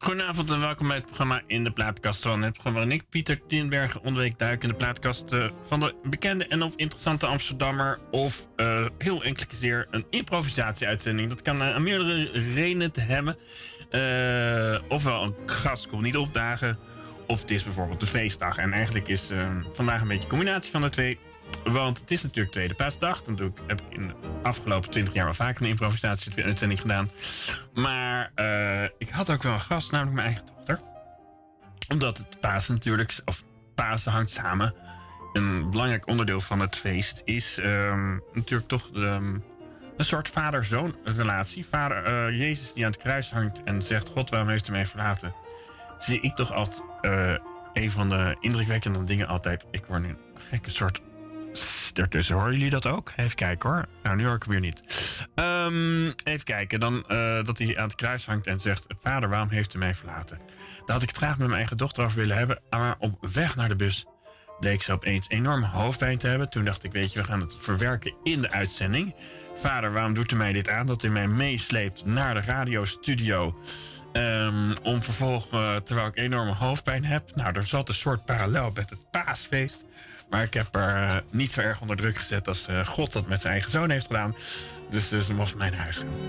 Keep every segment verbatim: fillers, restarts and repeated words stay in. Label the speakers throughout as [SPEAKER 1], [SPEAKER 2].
[SPEAKER 1] Goedenavond en welkom bij het programma In de Plaatkast van het programma waarin ik, Pieter Tinbergen, onderweek duik in de plaatkast uh, van de bekende en of interessante Amsterdammer of uh, heel enkele keer een improvisatie-uitzending. Dat kan uh, aan meerdere redenen te hebben. Uh, ofwel een gast komt niet opdagen, of het is bijvoorbeeld de feestdag. En eigenlijk is uh, vandaag een beetje een combinatie van de twee. Want het is natuurlijk Tweede Paasdag. Dan doe ik, heb ik in de afgelopen twintig jaar wel vaker een improvisatie-uitzending gedaan. Maar uh, ik had ook wel een gast, namelijk mijn eigen dochter. Omdat het Pasen natuurlijk, of Pasen hangt samen. Een belangrijk onderdeel van het feest is um, natuurlijk toch um, een soort vader-zoon relatie. Vader, uh, Jezus die aan het kruis hangt en zegt: God, waarom heeft u mij verlaten? Zie ik toch als uh, een van de indrukwekkende dingen altijd. Ik word nu een gekke soort ertussen. Horen jullie dat ook? Even kijken hoor. Nou, nu hoor ik hem weer niet. Um, even kijken. Dan uh, dat hij aan het kruis hangt en zegt: Vader, waarom heeft u mij verlaten? Daar had ik het graag met mijn eigen dochter over willen hebben. Maar op weg naar de bus bleek ze opeens enorm hoofdpijn te hebben. Toen dacht ik, weet je, we gaan het verwerken in de uitzending. Vader, waarom doet u mij dit aan? Dat u mij meesleept naar de radiostudio. Um, om vervolgens, uh, terwijl ik enorme hoofdpijn heb. Nou, er zat een soort parallel met het paasfeest. Maar ik heb er uh, niet zo erg onder druk gezet als uh, God dat met zijn eigen zoon heeft gedaan. Dus, dus dan moest mij naar huis gaan.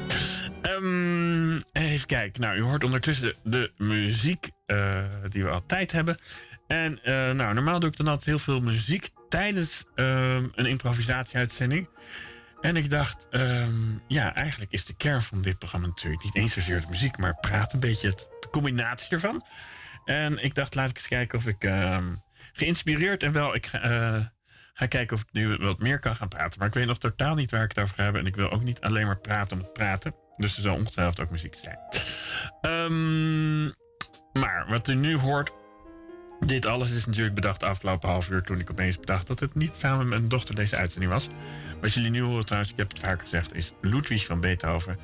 [SPEAKER 1] Um, even kijken. Nou, u hoort ondertussen de, de muziek uh, die we altijd hebben. En uh, nou, normaal doe ik dan altijd heel veel muziek tijdens uh, een improvisatie-uitzending. En ik dacht, um, ja, eigenlijk is de kern van dit programma natuurlijk niet eens zozeer de muziek, maar praat een beetje het, de combinatie ervan. En ik dacht, laat ik eens kijken of ik uh, geïnspireerd en wel, ik ga, uh, ga kijken of ik nu wat meer kan gaan praten. Maar ik weet nog totaal niet waar ik het over ga hebben. En ik wil ook niet alleen maar praten om het praten. Dus er zal ongetwijfeld ook muziek zijn. Um, maar wat u nu hoort, dit alles is natuurlijk bedacht de afgelopen half uur toen ik opeens bedacht dat het niet samen met mijn dochter deze uitzending was. Wat jullie nu horen trouwens, ik heb het vaker gezegd, is Ludwig van Beethoven.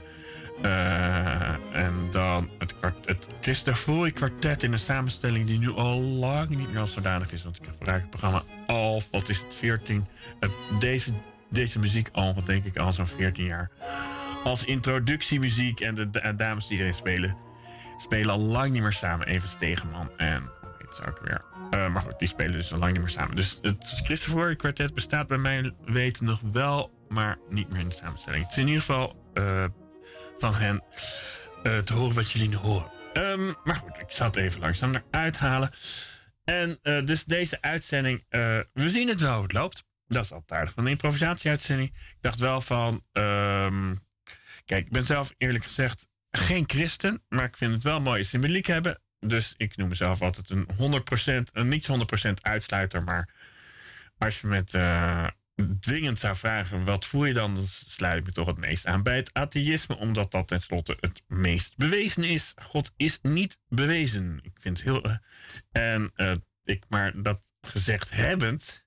[SPEAKER 1] Uh, en dan het, het Cristofori kwartet in een samenstelling die nu al lang niet meer als zodanig is. Want ik gebruik het programma al, wat is het, veertien. Uh, deze, deze muziek al, denk ik, al zo'n veertien jaar. Als introductiemuziek en de, de dames die erin spelen, spelen al lang niet meer samen. Even Stegeman en, hoe heet het ook weer. Uh, maar goed, die spelen dus al lang niet meer samen. Dus het Cristofori kwartet bestaat bij mijn weten nog wel, maar niet meer in de samenstelling. Het is in ieder geval Uh, van hen uh, te horen wat jullie nu horen. Um, maar goed, ik zal het even langzaam eruit halen. En uh, dus deze uitzending, uh, we zien het wel hoe het loopt. Dat is altijd aardig van een improvisatie-uitzending. Ik dacht wel van, um, kijk, ik ben zelf eerlijk gezegd geen christen, maar ik vind het wel mooie symboliek hebben. Dus ik noem mezelf altijd een honderd procent, een niet honderd procent uitsluiter, maar als je met Uh, dwingend zou vragen, wat voel je dan? Dan sluit ik me toch het meest aan bij het atheïsme, omdat dat tenslotte het meest bewezen is. God is niet bewezen. Ik vind het heel Uh, en uh, ik maar dat gezegd hebbend,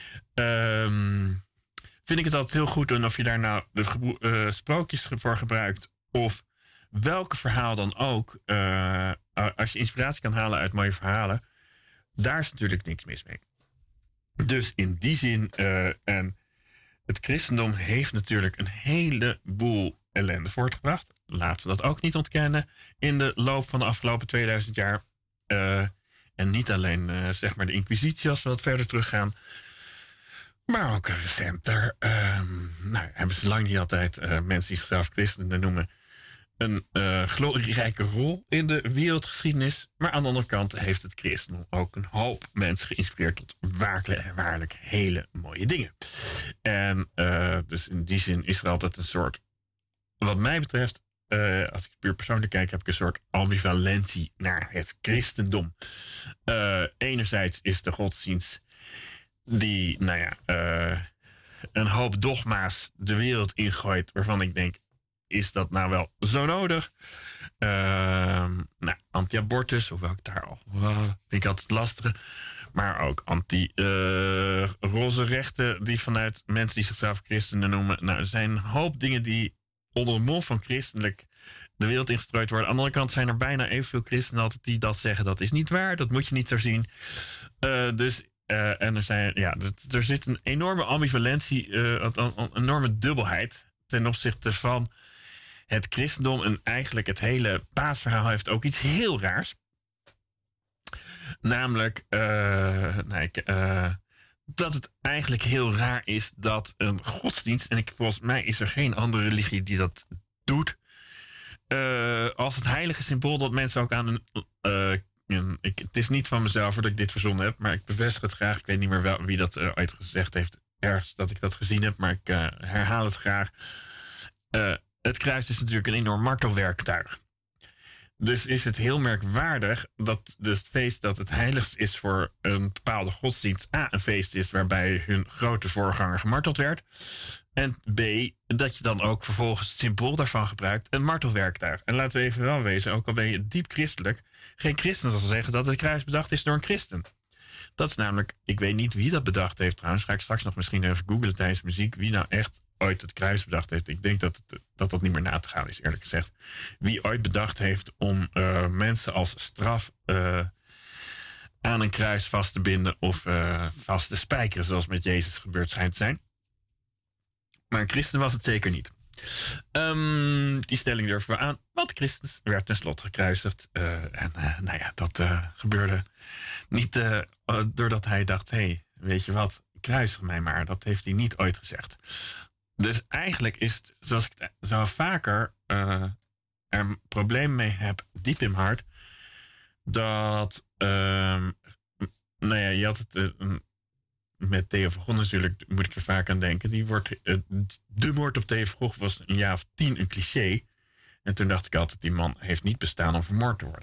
[SPEAKER 1] Um, vind ik het altijd heel goed. En of je daar nou de gebro- uh, sprookjes voor gebruikt, of welke verhaal dan ook, Uh, als je inspiratie kan halen uit mooie verhalen, daar is natuurlijk niks mis mee. Dus in die zin, uh, en het christendom heeft natuurlijk een heleboel ellende voortgebracht. Laten we dat ook niet ontkennen in de loop van de afgelopen tweeduizend jaar. Uh, en niet alleen uh, zeg maar de inquisitie als we wat verder teruggaan. Maar ook recenter uh, nou, hebben ze lang niet altijd uh, mensen die zichzelf christenen noemen een uh, glorierijke rol in de wereldgeschiedenis. Maar aan de andere kant heeft het christendom ook een hoop mensen geïnspireerd tot waarlijk, waarlijk hele mooie dingen. En uh, dus in die zin is er altijd een soort, wat mij betreft, uh, als ik puur persoonlijk kijk, heb ik een soort ambivalentie naar het christendom. Uh, enerzijds is de godsdienst die, nou ja, uh, een hoop dogma's de wereld ingooit, waarvan ik denk, is dat nou wel zo nodig? Uh, nou, anti-abortus, hoewel ik daar al uh, vind ik altijd lastig. Maar ook anti-roze uh, rechten die vanuit mensen die zichzelf christenen noemen. Nou, er zijn een hoop dingen die onder de mond van christelijk de wereld ingestrooid worden. Aan de andere kant zijn er bijna evenveel christenen altijd die dat zeggen. Dat is niet waar, dat moet je niet zo zien. Uh, dus, uh, en er, zijn, ja, er zit een enorme ambivalentie, uh, een, een enorme dubbelheid ten opzichte van het christendom en eigenlijk het hele paasverhaal heeft ook iets heel raars. Namelijk, uh, nou, ik, uh, dat het eigenlijk heel raar is dat een godsdienst, en ik, volgens mij is er geen andere religie die dat doet, uh, als het heilige symbool dat mensen ook aan een... Uh, ik, het is niet van mezelf dat ik dit verzonnen heb, maar ik bevestig het graag. Ik weet niet meer wel, wie dat uh, ooit gezegd heeft, ergens dat ik dat gezien heb, maar ik uh, herhaal het graag. Uh, het kruis is natuurlijk een enorm martelwerktuig. Dus is het heel merkwaardig dat dus het feest dat het heiligst is voor een bepaalde godsdienst A, een feest is waarbij hun grote voorganger gemarteld werd. En B, dat je dan ook vervolgens het symbool daarvan gebruikt, een martelwerktuig. En laten we even wel wezen, ook al ben je diep christelijk, geen christen zal zeggen dat het kruis bedacht is door een christen. Dat is namelijk, ik weet niet wie dat bedacht heeft trouwens, ga ik straks nog misschien even googlen tijdens muziek, wie nou echt ooit het kruis bedacht heeft. Ik denk dat het, dat, dat niet meer na te gaan is, eerlijk gezegd. Wie ooit bedacht heeft om uh, mensen als straf uh, aan een kruis vast te binden of uh, vast te spijkeren, zoals met Jezus gebeurd schijnt te zijn. Maar een christen was het zeker niet. Um, die stelling durven we aan, want Christus werd tenslotte gekruisigd. Uh, en uh, nou ja, dat uh, gebeurde niet uh, uh, doordat hij dacht, hé, hey, weet je wat, kruisig mij maar. Dat heeft hij niet ooit gezegd. Dus eigenlijk is het, zoals ik het zo vaker uh, er een probleem mee heb, diep in mijn hart, dat, uh, nou ja, je had het uh, met Theo van Gogh natuurlijk, moet ik er vaak aan denken. Die wordt, uh, de moord op Theo van Gogh was een jaar of tien een cliché. En toen dacht ik altijd, die man heeft niet bestaan om vermoord te worden.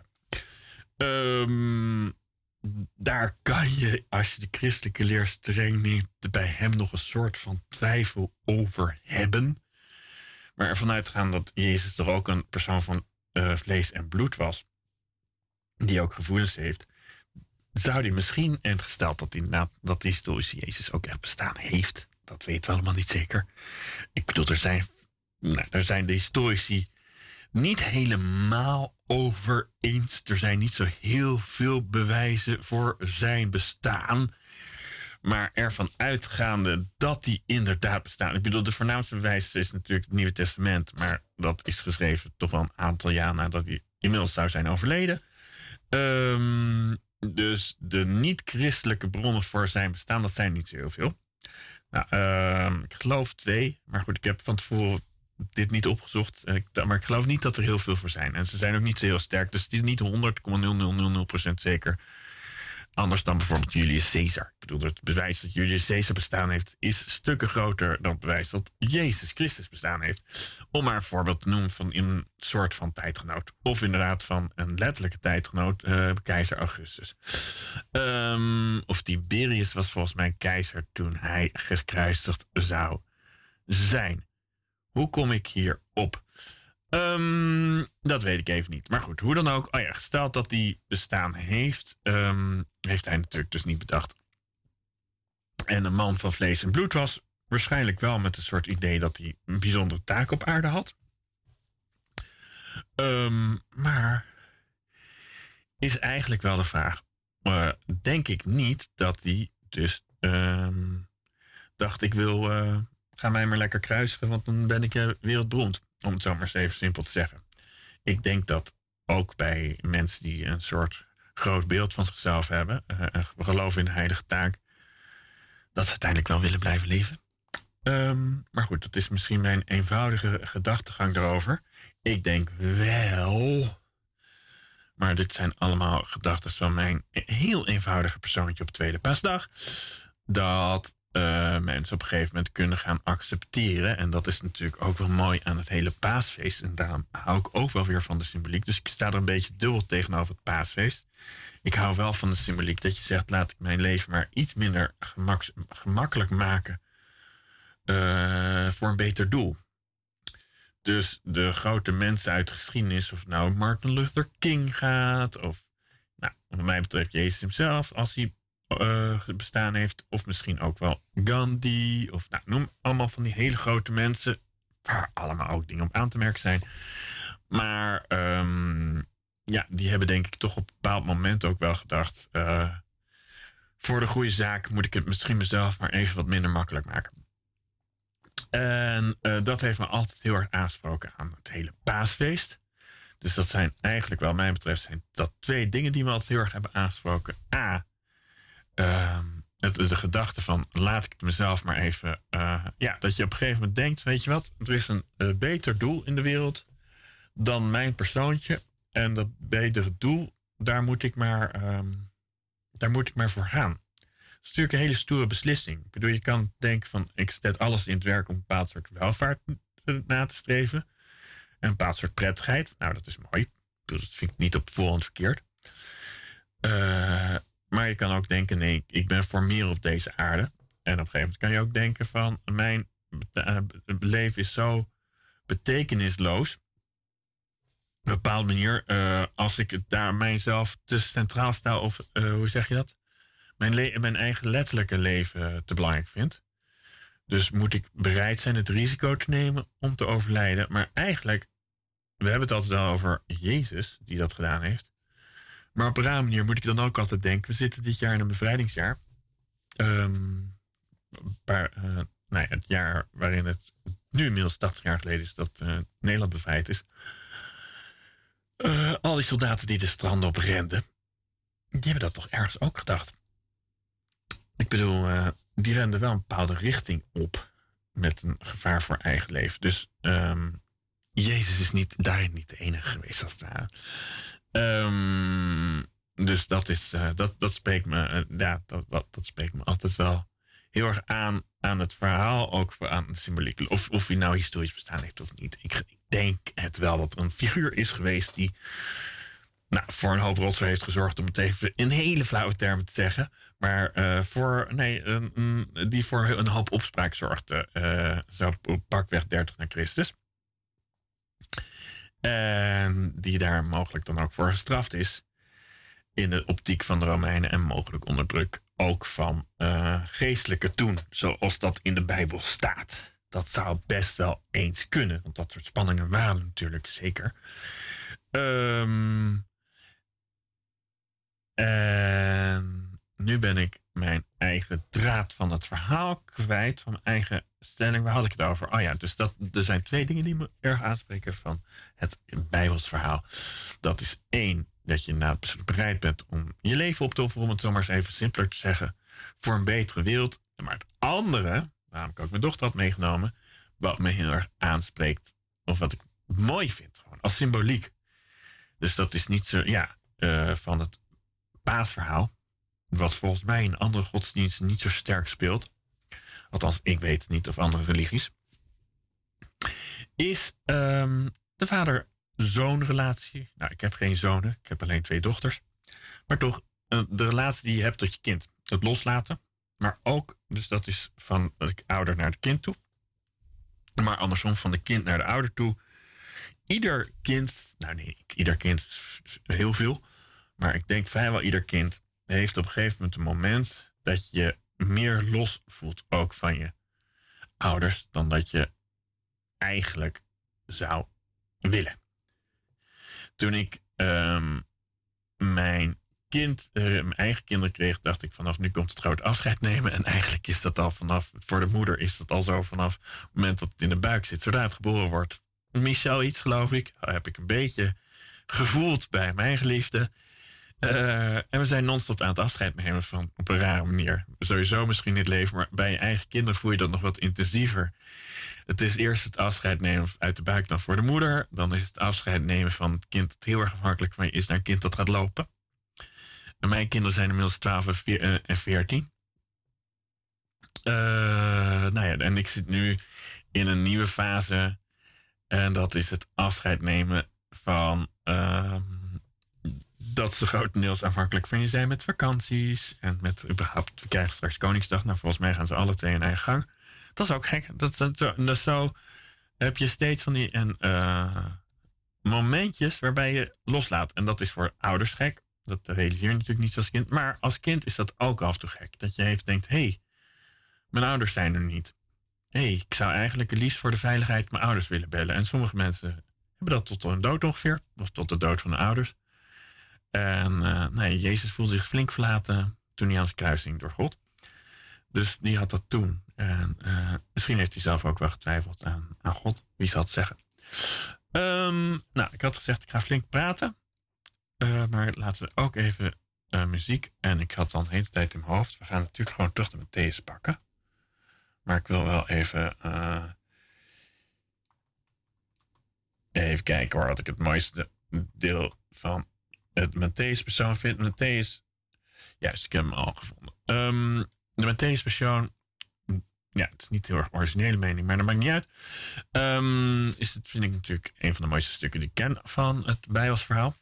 [SPEAKER 1] Um, Daar kan je, als je de christelijke leer streng neemt, bij hem nog een soort van twijfel over hebben. Maar ervan uitgaan dat Jezus toch ook een persoon van uh, vlees en bloed was, die ook gevoelens heeft, zou die misschien, en gesteld dat die, dat die historische Jezus ook echt bestaan heeft, dat weten we allemaal niet zeker. Ik bedoel, er zijn, nou, er zijn de historici niet helemaal over eens. Er zijn niet zo heel veel bewijzen voor zijn bestaan. Maar ervan uitgaande dat die inderdaad bestaan. Ik bedoel, de voornaamste bewijs is natuurlijk het Nieuwe Testament. Maar dat is geschreven toch wel een aantal jaar nadat hij inmiddels zou zijn overleden. Um, dus de niet-christelijke bronnen voor zijn bestaan, dat zijn niet zo heel veel. Nou, um, ik geloof twee. Maar goed, ik heb van tevoren dit niet opgezocht. Maar ik geloof niet dat er heel veel voor zijn. En ze zijn ook niet zo heel sterk. Dus het is niet honderd komma nul nul nul nul procent zeker. Anders dan bijvoorbeeld Julius Caesar. Ik bedoel, het bewijs dat Julius Caesar bestaan heeft is stukken groter dan het bewijs dat Jezus Christus bestaan heeft. Om maar een voorbeeld te noemen van een soort van tijdgenoot. Of inderdaad van een letterlijke tijdgenoot, uh, keizer Augustus. Um, of Tiberius was volgens mij keizer toen hij gekruisigd zou zijn. Hoe kom ik hier op? Um, dat weet ik even niet. Maar goed, hoe dan ook. Oh ja, gesteld dat die bestaan heeft, um, heeft hij natuurlijk dus niet bedacht. En een man van vlees en bloed was. Waarschijnlijk wel met een soort idee dat hij een bijzondere taak op aarde had. Um, maar is eigenlijk wel de vraag. Uh, denk ik niet dat hij dus um, dacht ik wil... Uh, Ga mij maar lekker kruisigen, want dan ben ik uh, wereldberoemd. Om het zo maar eens even simpel te zeggen. Ik denk dat ook bij mensen die een soort groot beeld van zichzelf hebben, uh, geloven in de heilige taak, dat ze uiteindelijk wel willen blijven leven. Um, maar goed, dat is misschien mijn eenvoudige gedachtegang daarover. Ik denk wel, maar dit zijn allemaal gedachten van mijn heel eenvoudige persoontje op tweede paasdag, dat Uh, mensen op een gegeven moment kunnen gaan accepteren. En dat is natuurlijk ook wel mooi aan het hele paasfeest. En daarom hou ik ook wel weer van de symboliek. Dus ik sta er een beetje dubbel tegenover het paasfeest. Ik hou wel van de symboliek dat je zegt, laat ik mijn leven maar iets minder gemak, gemakkelijk maken uh, voor een beter doel. Dus de grote mensen uit de geschiedenis, of nou Martin Luther King gaat, of nou, wat mij betreft Jezus hemzelf, als hij Uh, bestaan heeft, of misschien ook wel Gandhi, of nou, noem allemaal van die hele grote mensen, waar allemaal ook dingen op aan te merken zijn. Maar um, ja, die hebben denk ik toch op een bepaald moment ook wel gedacht, uh, voor de goede zaak moet ik het misschien mezelf maar even wat minder makkelijk maken. En uh, dat heeft me altijd heel erg aangesproken aan het hele paasfeest. Dus dat zijn eigenlijk, wel mij betreft, zijn dat twee dingen die me altijd heel erg hebben aangesproken. A, uh, het, de gedachte van, laat ik het mezelf maar even... Uh, ja, dat je op een gegeven moment denkt, weet je wat, er is een uh, beter doel in de wereld dan mijn persoontje. En dat betere doel, daar moet ik maar, um, daar moet ik maar voor gaan. Dat is natuurlijk een hele stoere beslissing. Ik bedoel, je kan denken van, ik zet alles in het werk om een bepaald soort welvaart na te streven. En een bepaald soort prettigheid. Nou, dat is mooi. Dat vind ik niet op voorhand verkeerd. Uh, maar je kan ook denken, nee, ik ben voor meer op deze aarde. En op een gegeven moment kan je ook denken van, mijn uh, leven is zo betekenisloos. Op een bepaalde manier, uh, als ik het daar mijzelf te centraal stel, of uh, hoe zeg je dat? Mijn, le- mijn eigen letterlijke leven te belangrijk vind. Dus moet ik bereid zijn het risico te nemen om te overlijden. Maar eigenlijk, we hebben het altijd wel over Jezus die dat gedaan heeft. Maar op een rare manier moet ik dan ook altijd denken, we zitten dit jaar in een bevrijdingsjaar. Um, paar, uh, nou ja, het jaar waarin het nu inmiddels tachtig jaar geleden is dat uh, Nederland bevrijd is. Uh, al die soldaten die de stranden op renden, die hebben dat toch ergens ook gedacht. Ik bedoel, uh, die renden wel een bepaalde richting op met een gevaar voor eigen leven. Dus um, Jezus is niet, daarin niet de enige geweest als het ware. Um, dus dat is, uh, dat, dat spreekt me, uh, ja, dat, dat, dat spreekt me altijd wel heel erg aan, aan het verhaal, ook aan de symboliek. Of, of hij nou historisch bestaan heeft of niet. Ik, ik denk het wel dat er een figuur is geweest die, nou, voor een hoop rotzooi heeft gezorgd, om het even in hele flauwe termen te zeggen. Maar uh, voor, nee, uh, uh, die voor een hoop opspraak zorgde, uh, zo pakweg dertig na Christus. En die daar mogelijk dan ook voor gestraft is. In de optiek van de Romeinen en mogelijk onder druk ook van uh, geestelijke toen. Zoals dat in de Bijbel staat. Dat zou best wel eens kunnen. Want dat soort spanningen waren natuurlijk zeker. Um, en nu ben ik mijn eigen draad van het verhaal kwijt. Van mijn eigen stelling. Waar had ik het over? Oh ja, dus dat, er zijn twee dingen die me erg aanspreken van het Bijbels verhaal. Dat is één, dat je nou bereid bent om je leven op te offeren, om het zomaar eens even simpeler te zeggen, voor een betere wereld. Maar het andere, waarom ik ook mijn dochter had meegenomen, wat me heel erg aanspreekt, of wat ik mooi vind, gewoon als symboliek. Dus dat is niet zo, ja, uh, van het paasverhaal, wat volgens mij in andere godsdiensten niet zo sterk speelt. Althans, ik weet het niet, of andere religies. Is um, de vader-zoon-relatie. Nou, ik heb geen zonen, ik heb alleen twee dochters. Maar toch, uh, de relatie die je hebt tot je kind. Het loslaten. Maar ook, dus dat is van de ouder naar het kind toe. Maar andersom, van de kind naar de ouder toe. Ieder kind, nou nee, ieder kind is heel veel. Maar ik denk vrijwel ieder kind heeft op een gegeven moment een moment dat je meer los voelt ook van je ouders dan dat je eigenlijk zou willen. Toen ik um, mijn kind, uh, mijn eigen kinderen kreeg, dacht ik vanaf nu komt het groot afscheid nemen. En eigenlijk is dat al vanaf, voor de moeder is dat al zo vanaf het moment dat het in de buik zit. Zodra het geboren wordt, Michel iets geloof ik, heb ik een beetje gevoeld bij mijn geliefde. Uh, en we zijn non-stop aan het afscheid nemen van op een rare manier. Sowieso misschien niet leven, maar bij je eigen kinderen voel je dat nog wat intensiever. Het is eerst het afscheid nemen uit de buik dan voor de moeder. Dan is het afscheid nemen van het kind dat heel erg afhankelijk van je is naar een kind dat gaat lopen. En mijn kinderen zijn inmiddels twaalf en veertien. Uh, nou ja, en ik zit nu in een nieuwe fase. En dat is het afscheid nemen van Uh, dat ze grotendeels afhankelijk van je zijn met vakanties. En met überhaupt, we krijgen straks Koningsdag. Nou, volgens mij gaan ze alle twee hun eigen gang. Dat is ook gek. Dat, dat, dat, dat zo heb je steeds van die en, uh, momentjes waarbij je loslaat. En dat is voor ouders gek. Dat realiseer je natuurlijk niet als kind. Maar als kind is dat ook af en toe gek. Dat je even denkt, hé, hey, mijn ouders zijn er niet. Hé, hey, ik zou eigenlijk het liefst voor de veiligheid mijn ouders willen bellen. En sommige mensen hebben dat tot hun dood ongeveer. Of tot de dood van de ouders. En uh, nee, Jezus voelde zich flink verlaten toen hij aan zijn kruis hing door God. Dus die had dat toen. En uh, misschien heeft hij zelf ook wel getwijfeld aan, aan God. Wie zal het zeggen? Um, nou, ik had gezegd, ik ga flink praten. Uh, maar laten we ook even uh, muziek. En ik had dan de hele tijd in mijn hoofd. We gaan natuurlijk gewoon terug de Matthäus pakken. Maar ik wil wel even... Uh, even kijken waar ik het mooiste deel van het Matthäus-persoon vind. Matthäus... Juist, ik heb hem al gevonden. Um, de Matthäus-persoon... Ja, het is niet heel erg originele mening, maar dat maakt niet uit. Um, is het, vind ik natuurlijk, een van de mooiste stukken die ik ken van het Bijbelsverhaal.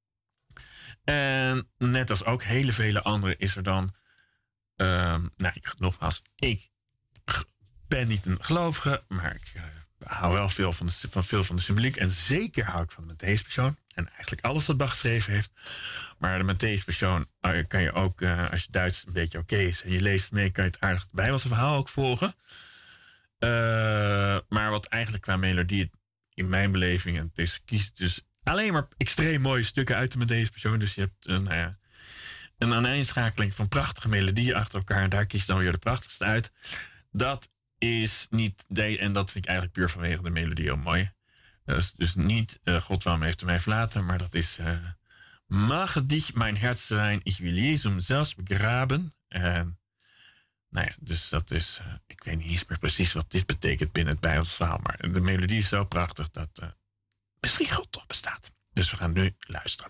[SPEAKER 1] En net als ook hele vele andere is er dan... Um, nou, nogmaals, ik ben niet een gelovige, maar ik uh, hou wel veel van, de, van veel van de symboliek. En zeker hou ik van de Matthäus-persoon. En eigenlijk alles wat Bach geschreven heeft. Maar de Matthäus-persoon uh, kan je ook, uh, als je Duits een beetje oké okay is... en je leest mee, kan je het aardig Bijbelse verhaal ook volgen. Uh, maar wat eigenlijk qua melodie, in mijn beleving... en het is, kiest dus alleen maar extreem mooie stukken uit de Matthäus-persoon. Dus je hebt een, uh, een aaneenschakeling van prachtige melodieën achter elkaar... en daar kiest dan weer de prachtigste uit. Dat is niet... De, en dat vind ik eigenlijk puur vanwege de melodie heel mooi... Dat is dus niet uh, God, waarom heeft u mij verlaten? Maar dat is... Uh, Mag dich mijn Herz zijn, ich will Jesum zelfs begraben. En nou ja, dus dat is... Uh, ik weet niet eens meer precies wat dit betekent binnen het Bijbelsverhaal. Maar de melodie is zo prachtig dat... Uh, misschien God toch bestaat. Dus we gaan nu luisteren.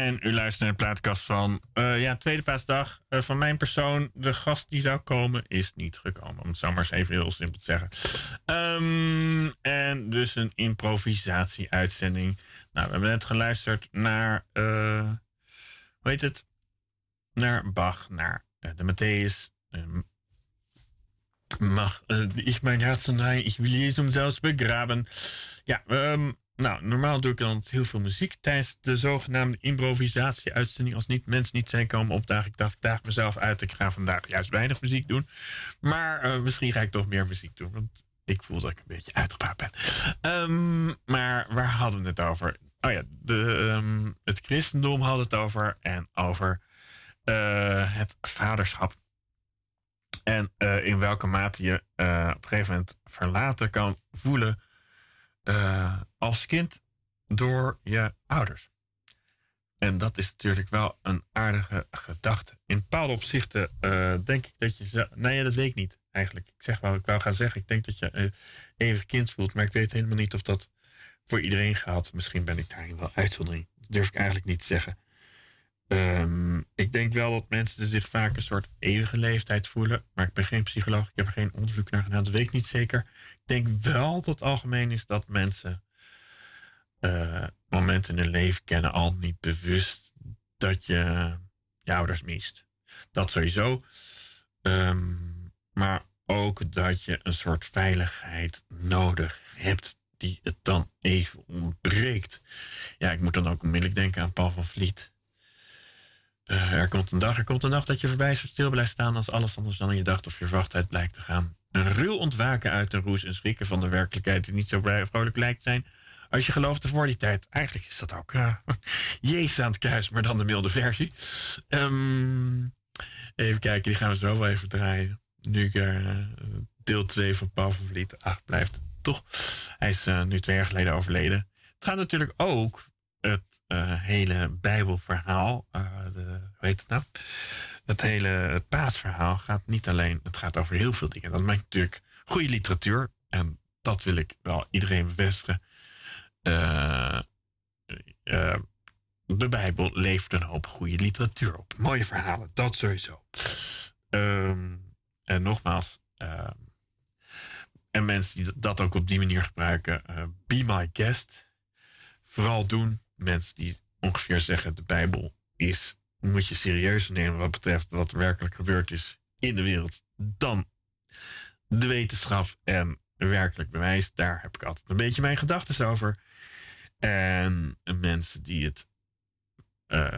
[SPEAKER 1] En u luistert naar de plaatkast van uh, ja, tweede paasdag. Uh, van mijn persoon, de gast die zou komen, is niet gekomen. Om het zo maar eens even heel simpel te zeggen. Um, en dus een improvisatie-uitzending. Nou, we hebben net geluisterd naar, uh, hoe heet het? Naar Bach, naar uh, de Matthäus. Uh, mag uh, ich mein Herzen rein, ich will Jezus zelfs begraven. Ja, um, nou, normaal doe ik dan heel veel muziek tijdens de zogenaamde improvisatie-uitzending. Als niet, mensen niet zijn komen opdagen, ik dacht, ik daag mezelf uit. Ik ga vandaag juist weinig muziek doen. Maar uh, misschien ga ik toch meer muziek doen. Want ik voel dat ik een beetje uitgepraat ben. Um, maar waar hadden we het over? Oh ja, de, um, het christendom had het over. En over uh, het vaderschap. En uh, in welke mate je uh, op een gegeven moment verlaten kan voelen uh, als kind door je ouders. En dat is natuurlijk wel een aardige gedachte. In bepaalde opzichten uh, denk ik dat je... Zo, nou ja, dat weet ik niet eigenlijk. Ik zeg wel, ik wou gaan zeggen, ik denk dat je uh, eeuwig kind voelt. Maar ik weet helemaal niet of dat voor iedereen geldt. Misschien ben ik daarin wel uitzondering. Dat durf ik eigenlijk niet te zeggen. Um, ik denk wel dat mensen zich vaak een soort eeuwige leeftijd voelen. Maar ik ben geen psycholoog. Ik heb er geen onderzoek naar gedaan. Dat weet ik niet zeker. Ik denk wel dat het algemeen is dat mensen uh, momenten in hun leven kennen al niet bewust dat je je ouders mist. Dat sowieso. Um, maar ook dat je een soort veiligheid nodig hebt die het dan even ontbreekt. Ja, ik moet dan ook onmiddellijk denken aan Paul van Vliet. Uh, er komt een dag, er komt een dag dat je voorbij stil blijft staan als alles anders dan je dacht of je verwachtheid blijkt te gaan. Een ruw ontwaken uit een roes en schrikken van de werkelijkheid die niet zo vrolijk lijkt te zijn als je geloofde voor die tijd. Eigenlijk is dat ook uh, Jezus aan het kruis, maar dan de milde versie. Um, even kijken, die gaan we zo wel even draaien. Nu ik uh, deel twee van Paul van Vliet acht blijft. Toch, hij is uh, nu twee jaar geleden overleden. Het gaat natuurlijk ook het uh, hele Bijbelverhaal, uh, de, hoe heet het nou? Het hele het paasverhaal gaat niet alleen, het gaat over heel veel dingen. Dat maakt natuurlijk goede literatuur. En dat wil ik wel iedereen bevestigen. Uh, uh, de Bijbel levert een hoop goede literatuur op. Mooie verhalen, dat sowieso. Um, en nogmaals, uh, en mensen die dat ook op die manier gebruiken, uh, be my guest. Vooral doen. Mensen die ongeveer zeggen, de Bijbel is, moet je serieus nemen wat betreft wat er werkelijk gebeurd is in de wereld, dan de wetenschap en werkelijk bewijs. Daar heb ik altijd een beetje mijn gedachten over. En mensen die het, uh,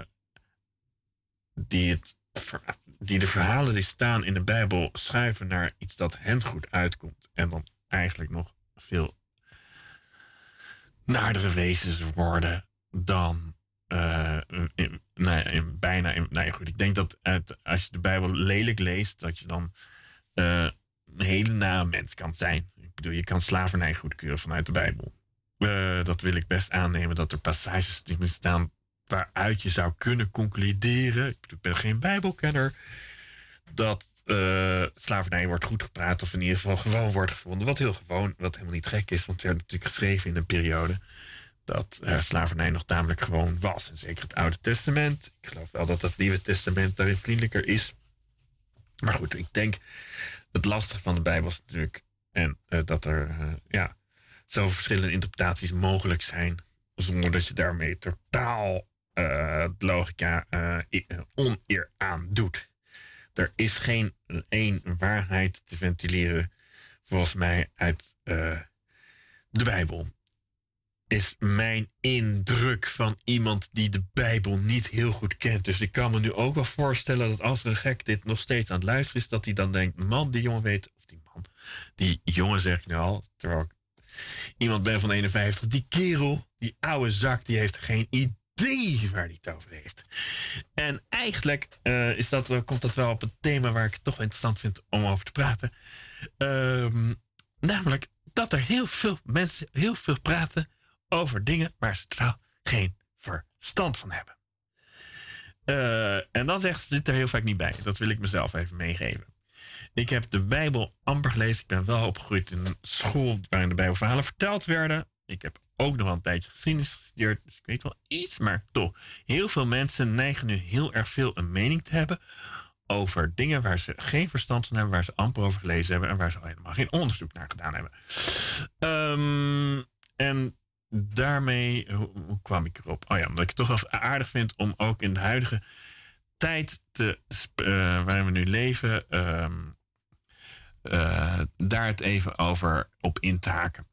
[SPEAKER 1] die het, die de verhalen die staan in de Bijbel schuiven naar iets dat hen goed uitkomt. En dan eigenlijk nog veel naardere wezens worden dan uh, in, nou ja, in, bijna... In, nou ja, goed, ik denk dat het, als je de Bijbel lelijk leest, dat je dan uh, een hele nare mens kan zijn. Ik bedoel, je kan slavernij goedkeuren vanuit de Bijbel. Uh, dat wil ik best aannemen, dat er passages in staan waaruit je zou kunnen concluderen, ik, bedoel, ik ben geen Bijbelkenner, dat uh, slavernij wordt goed gepraat of in ieder geval gewoon wordt gevonden. Wat heel gewoon, wat helemaal niet gek is, want het werd natuurlijk geschreven in een periode dat uh, slavernij nog tamelijk gewoon was. En zeker het Oude Testament. Ik geloof wel dat het Nieuwe Testament daarin vriendelijker is. Maar goed, ik denk het lastige van de Bijbel is natuurlijk en uh, dat er uh, ja, zoveel verschillende interpretaties mogelijk zijn, zonder dat je daarmee totaal uh, logica uh, oneer aan doet. Er is geen één waarheid te ventileren, volgens mij, uit uh, de Bijbel. Is mijn indruk van iemand die de Bijbel niet heel goed kent. Dus ik kan me nu ook wel voorstellen dat als er een gek dit nog steeds aan het luisteren is, dat hij dan denkt, man, die jongen weet, of die man, die jongen zeg ik nu al, terwijl ik iemand ben van eenenvijftig, die kerel, die oude zak, die heeft geen idee waar hij het over heeft. En eigenlijk uh, is dat, uh, komt dat wel op het thema waar ik het toch interessant vind om over te praten. Uh, namelijk dat er heel veel mensen heel veel praten over dingen waar ze totaal geen verstand van hebben. Uh, en dan zeggen ze dit er heel vaak niet bij. Dat wil ik mezelf even meegeven. Ik heb de Bijbel amper gelezen. Ik ben wel opgegroeid in een school waarin de Bijbelverhalen verteld werden. Ik heb ook nog wel een tijdje geschiedenis gestudeerd. Dus ik weet wel iets, maar toch. Heel veel mensen neigen nu heel erg veel een mening te hebben over dingen waar ze geen verstand van hebben, waar ze amper over gelezen hebben en waar ze helemaal geen onderzoek naar gedaan hebben. Um, en daarmee, hoe, hoe kwam ik erop? Oh ja, omdat ik het toch wel aardig vind om ook in de huidige tijd te, uh, waarin we nu leven, um, uh, daar het even over op in te haken.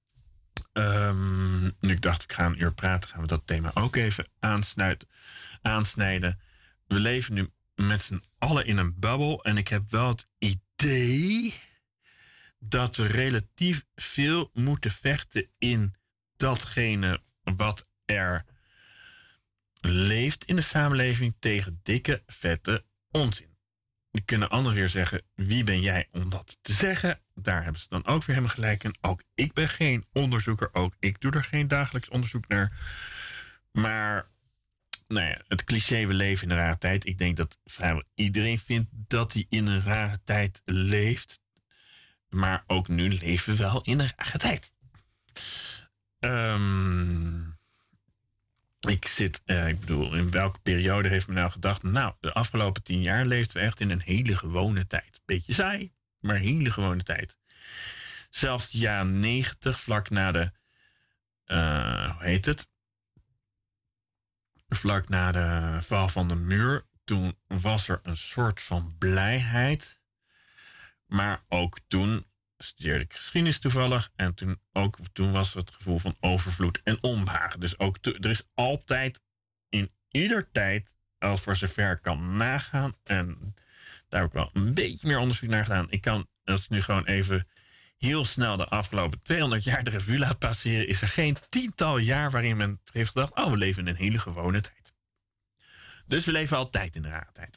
[SPEAKER 1] Um, nu ik dacht, ik ga een uur praten, gaan we dat thema ook even aansnuit, aansnijden. We leven nu met z'n allen in een bubbel. En ik heb wel het idee dat we relatief veel moeten vechten in datgene wat er leeft in de samenleving tegen dikke, vette onzin. Die kunnen anderen weer zeggen, wie ben jij om dat te zeggen? Daar hebben ze dan ook weer helemaal gelijk in. Ook ik ben geen onderzoeker, ook ik doe er geen dagelijks onderzoek naar. Maar nou ja, het cliché, we leven in een rare tijd. Ik denk dat vrijwel iedereen vindt dat hij in een rare tijd leeft. Maar ook nu leven we wel in een rare tijd. Um, ik zit, uh, ik bedoel, in welke periode heeft men nou gedacht? Nou, de afgelopen tien jaar leefden we echt in een hele gewone tijd. Beetje saai, maar een hele gewone tijd. Zelfs de jaren negentig, vlak na de, uh, hoe heet het? Vlak na de val van de muur, toen was er een soort van blijheid. Maar ook toen studeerde ik geschiedenis toevallig. En toen, ook, toen was er het gevoel van overvloed en onbehagen. Dus ook to, er is altijd in ieder tijd, als voor zover ik kan nagaan. En daar heb ik wel een beetje meer onderzoek naar gedaan. Ik kan, als ik nu gewoon even heel snel de afgelopen tweehonderd jaar de revue laat passeren, is er geen tiental jaar waarin men heeft gedacht, oh, we leven in een hele gewone tijd. Dus we leven altijd in een rare tijd.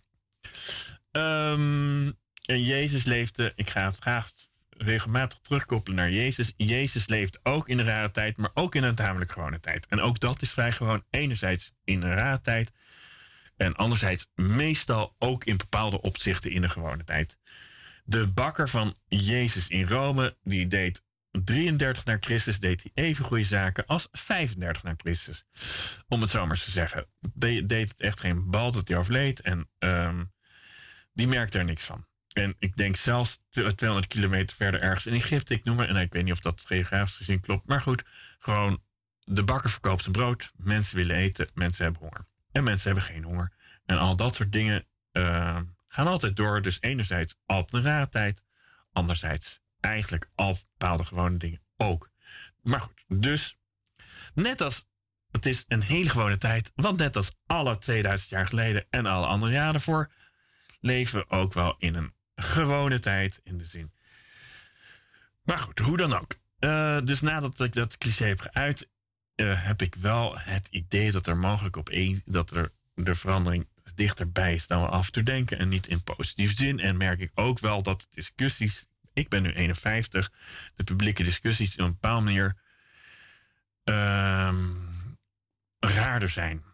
[SPEAKER 1] Um, en Jezus leefde, ik ga het graag regelmatig terugkoppelen naar Jezus. Jezus leeft ook in een rare tijd, maar ook in een tamelijk gewone tijd. En ook dat is vrij gewoon, enerzijds in een rare tijd en anderzijds meestal ook in bepaalde opzichten in een gewone tijd. De bakker van Jezus in Rome, die deed drieëndertig na Christus, deed hij even goede zaken als vijfendertig na Christus. Om het zo maar eens te zeggen. De, deed het echt geen bal dat hij overleed en um, die merkte er niks van. En ik denk zelfs tweehonderd kilometer verder ergens in Egypte, ik noem maar, en ik weet niet of dat geografisch gezien klopt, maar goed, gewoon de bakker verkoopt zijn brood, mensen willen eten, mensen hebben honger. En mensen hebben geen honger. En al dat soort dingen uh, gaan altijd door. Dus enerzijds altijd een rare tijd. Anderzijds eigenlijk altijd bepaalde gewone dingen ook. Maar goed, dus net als het is een hele gewone tijd. Want net als alle tweeduizend jaar geleden en alle andere jaren ervoor, leven we ook wel in een gewone tijd in de zin. Maar goed, hoe dan ook. Uh, dus nadat ik dat cliché heb geuit, uh, heb ik wel het idee dat er mogelijk op één, dat er de verandering dichterbij is dan we af te denken en niet in positieve zin. En merk ik ook wel dat de discussies, ik ben nu eenenvijftig, de publieke discussies op een bepaalde manier uh, raarder zijn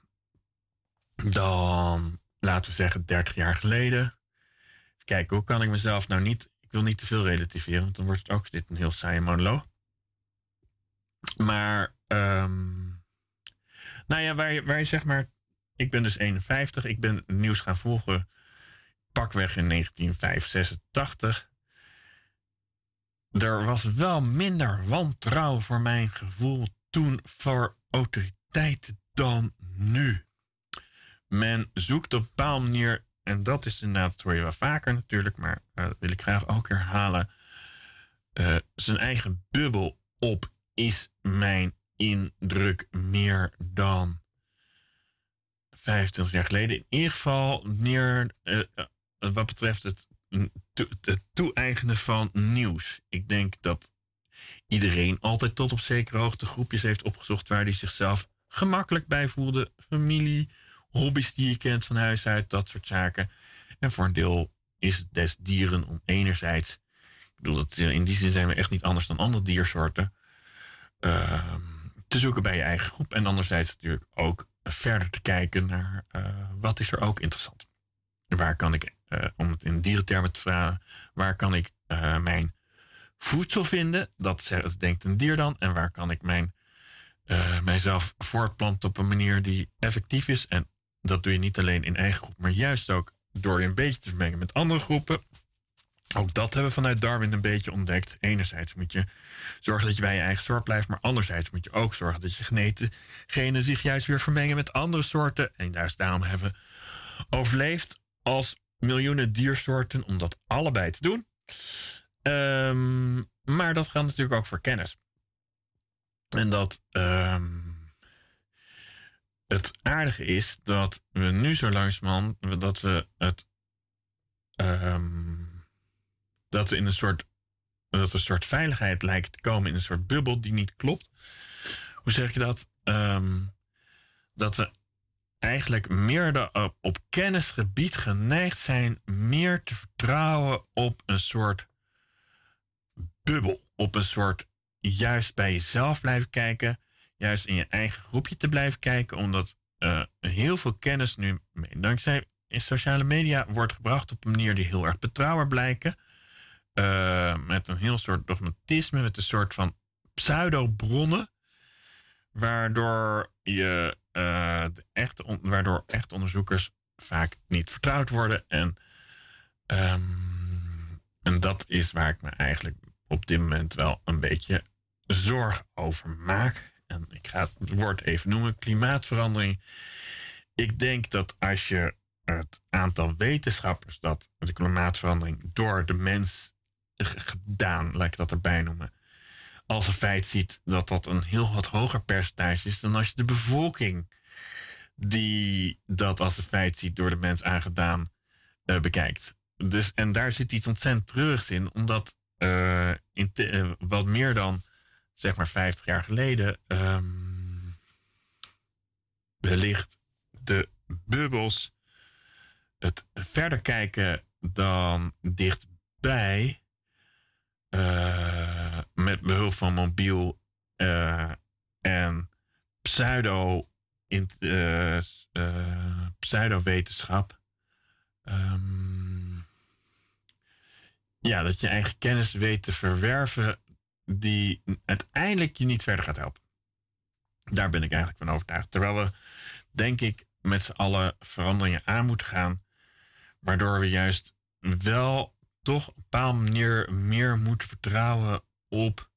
[SPEAKER 1] dan, laten we zeggen, dertig jaar geleden. Kijk, hoe kan ik mezelf nou niet, ik wil niet te veel relativeren, want dan wordt het ook dit een heel saaie monoloog. Maar, um, nou ja, waar je, waar je zeg maar, ik ben dus eenenvijftig, ik ben het nieuws gaan volgen pakweg in negentien zesentachtig. Er was wel minder wantrouwen voor mijn gevoel toen voor autoriteiten dan nu. Men zoekt op een bepaalde manier, en dat is inderdaad, dat hoor je wel vaker natuurlijk, maar uh, dat wil ik graag ook herhalen, uh, zijn eigen bubbel op is mijn indruk meer dan vijfentwintig jaar geleden. In ieder geval meer uh, uh, wat betreft het, to- het toe-eigenen van nieuws. Ik denk dat iedereen altijd tot op zekere hoogte groepjes heeft opgezocht waar hij zichzelf gemakkelijk bij voelde. Familie, hobby's die je kent van huis uit, dat soort zaken. En voor een deel is het des dieren om enerzijds, ik bedoel, dat in die zin zijn we echt niet anders dan andere diersoorten, uh, te zoeken bij je eigen groep. En anderzijds natuurlijk ook verder te kijken naar uh, wat is er ook interessant. Waar kan ik, uh, om het in dierentermen te vragen, waar kan ik uh, mijn voedsel vinden? Dat, dat denkt een dier dan. En waar kan ik mijn uh, mijzelf voortplant op een manier die effectief is. En dat doe je niet alleen in eigen groep, maar juist ook door je een beetje te vermengen met andere groepen. Ook dat hebben we vanuit Darwin een beetje ontdekt. Enerzijds moet je zorgen dat je bij je eigen soort blijft, maar anderzijds moet je ook zorgen dat je geneten genen zich juist weer vermengen met andere soorten. En juist daarom hebben we overleefd als miljoenen diersoorten om dat allebei te doen. Um, maar dat geldt natuurlijk ook voor kennis. En dat um, het aardige is dat we nu zo langzamerhand dat we het um, dat we in een soort dat er een soort veiligheid lijkt te komen in een soort bubbel die niet klopt. Hoe zeg je dat? Um, dat we eigenlijk meer de, op, op kennisgebied geneigd zijn meer te vertrouwen op een soort bubbel. Op een soort juist bij jezelf blijven kijken. Juist in je eigen groepje te blijven kijken. Omdat uh, heel veel kennis nu dankzij in sociale media wordt gebracht op een manier die heel erg betrouwbaar blijken. Uh, met een heel soort dogmatisme, met een soort van pseudo-bronnen. Waardoor je uh, de echte on- waardoor echt onderzoekers vaak niet vertrouwd worden. En, um, en dat is waar ik me eigenlijk op dit moment wel een beetje zorg over maak. En ik ga het woord even noemen, klimaatverandering. Ik denk dat als je het aantal wetenschappers dat de klimaatverandering door de mens gedaan, laat ik dat erbij noemen, als een feit ziet, dat dat een heel wat hoger percentage is dan als je de bevolking die dat als een feit ziet door de mens aangedaan uh, bekijkt. Dus, en daar zit iets ontzettend treurigs in, omdat uh, in te, uh, wat meer dan zeg maar vijftig jaar geleden um, wellicht de bubbels het verder kijken dan dichtbij uh, met behulp van mobiel uh, en pseudo in, uh, uh, pseudo-wetenschap. Um, ja, dat je eigen kennis weet te verwerven die uiteindelijk je niet verder gaat helpen. Daar ben ik eigenlijk van overtuigd. Terwijl we, denk ik, met z'n allen veranderingen aan moeten gaan, waardoor we juist wel toch op een bepaalde manier meer moeten vertrouwen op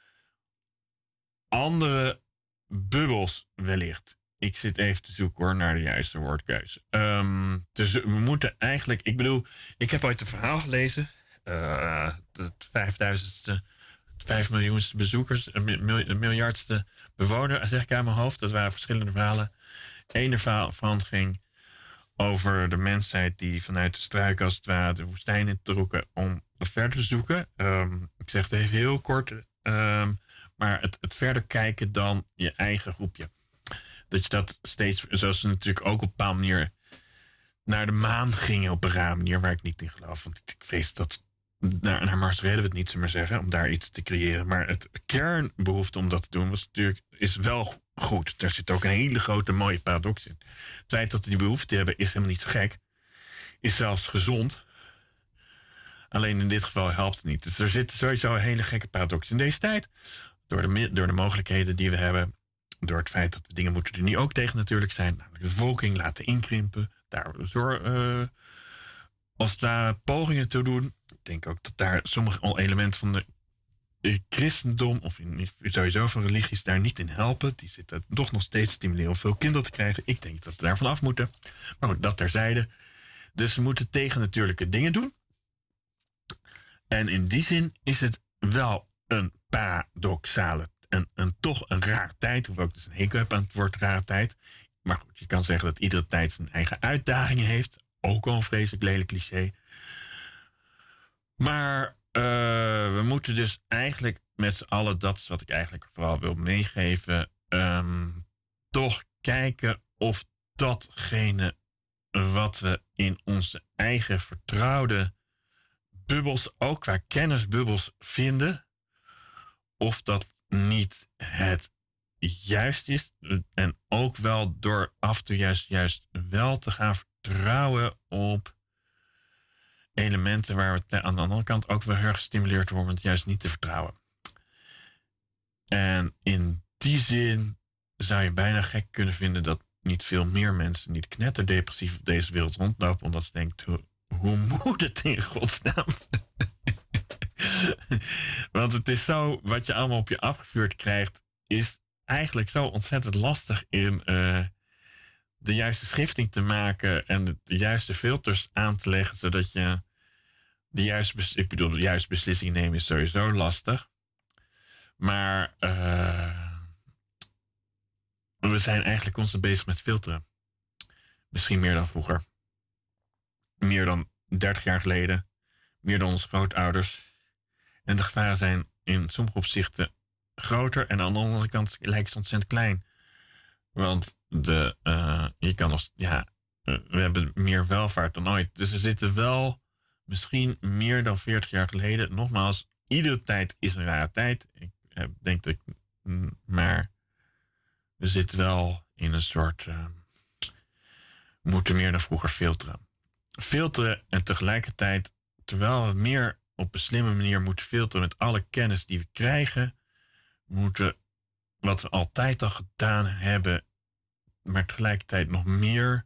[SPEAKER 1] andere bubbels wellicht. Ik zit even te zoeken hoor naar de juiste woordkeuze. Um, dus we moeten eigenlijk, ik bedoel, ik heb ooit een verhaal gelezen. Uh, het vijfduizendste, vijf miljoenste bezoekers, een miljardste bewoner, zeg ik aan mijn hoofd. Dat waren verschillende verhalen. Eén verhaal van ging over de mensheid die vanuit de struiken als het ware de woestijn in trokken om verder te zoeken. Um, ik zeg het even heel kort. Um, maar het, het verder kijken dan je eigen groepje. Dat je dat steeds, zoals ze natuurlijk ook op een bepaalde manier naar de maan gingen op een rare manier, waar ik niet in geloof. Want ik vrees dat naar, naar Mars redden we het niet, zullen we maar zeggen, om daar iets te creëren. Maar het kernbehoefte om dat te doen was natuurlijk, is wel goed. Daar zit ook een hele grote mooie paradox in. Het feit dat we die behoefte hebben is helemaal niet zo gek. Is zelfs gezond. Alleen in dit geval helpt het niet. Dus er zit sowieso een hele gekke paradox in deze tijd. Door de, door de mogelijkheden die we hebben. Door het feit dat we dingen moeten die niet ook tegen natuurlijk zijn. Namelijk de bevolking laten inkrimpen. Daar zor, uh, als daar pogingen toe doen. Ik denk ook dat daar sommige elementen van de christendom, of in, sowieso van religies, daar niet in helpen. Die zitten toch nog steeds stimuleren om veel kinderen te krijgen. Ik denk dat we daarvan af moeten. Maar goed, dat terzijde. Dus we moeten tegennatuurlijke dingen doen. En in die zin is het wel een paradoxale, een, een, toch een rare tijd. Hoewel ik dus een hekel heb aan het woord rare tijd. Maar goed, je kan zeggen dat iedere tijd zijn eigen uitdagingen heeft. Ook al een vreselijk lelijk cliché. Maar uh, we moeten dus eigenlijk met z'n allen, dat is wat ik eigenlijk vooral wil meegeven, um, toch kijken of datgene wat we in onze eigen vertrouwde bubbels, ook qua kennisbubbels vinden, of dat niet het juist is. En ook wel door af en toe juist, juist wel te gaan vertrouwen op elementen waar we aan de andere kant ook wel heel erg gestimuleerd worden om het juist niet te vertrouwen. En in die zin zou je bijna gek kunnen vinden dat niet veel meer mensen niet knetterdepressief op deze wereld rondlopen, omdat ze denken, hoe, hoe moet het in godsnaam? Want het is zo, wat je allemaal op je afgevuurd krijgt, is eigenlijk zo ontzettend lastig in uh, de juiste schifting te maken en de, de juiste filters aan te leggen, zodat je de juiste, ik bedoel, de juiste beslissing nemen is sowieso lastig. Maar uh, we zijn eigenlijk constant bezig met filteren. Misschien meer dan vroeger. Meer dan dertig jaar geleden. Meer dan onze grootouders. En de gevaren zijn in sommige opzichten groter. En aan de andere kant lijken ze ontzettend klein. Want de, uh, je kan nog, ja, uh, we hebben meer welvaart dan ooit. Dus we zitten wel misschien meer dan veertig jaar geleden. Nogmaals, iedere tijd is een rare tijd. Ik uh, denk dat ik, maar we zitten wel in een soort, uh, we moeten meer dan vroeger filteren. Filteren en tegelijkertijd, terwijl we meer op een slimme manier moeten filteren met alle kennis die we krijgen, moeten wat we altijd al gedaan hebben, maar tegelijkertijd nog meer